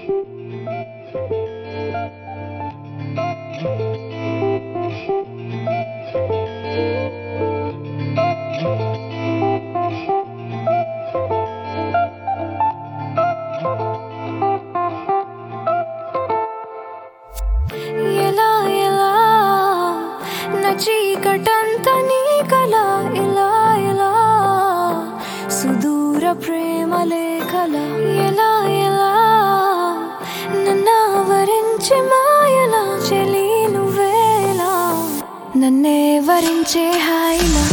ఎలా ఎలా నా చీకటంత నీ కల ఇలా ఇలా సుదూర ప్రేమ లేఖల ఎలా ఎలా నన్నావరించి మాయలా చెలి నువ్వేలా నన్నే వరించే హాయిలా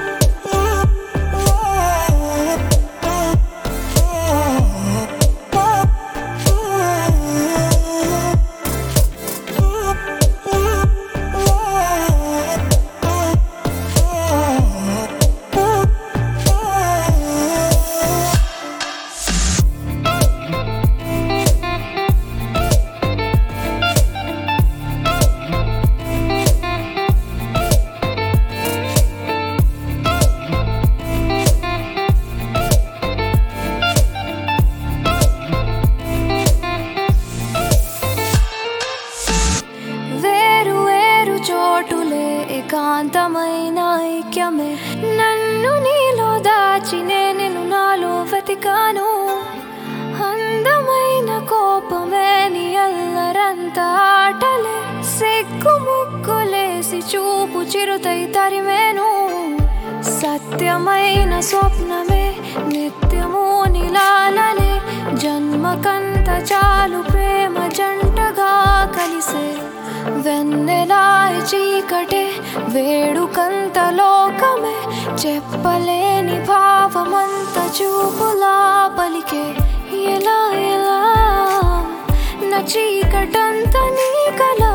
ఏకాంతమైన ఐక్యమే నన్ను నీలో దాచి నేను నాలో వెతికాను అందమైన కోపమే నీ అల్లరంత ఆటలే సిగ్గు ముక్కులేసి చూపు చిరుతై తరిమేను సత్యమైన స్వప్నమే నిత్యము నిలాలనే జన్మకంత చాలు ప్రేమ జంటగా కలిసే వెన్నెలా చీకటే వేడుకంత లోకమే చెప్పలేని భావమంత చూపులా పలికే ఎలా ఎలా నా చీకటంత నీ కల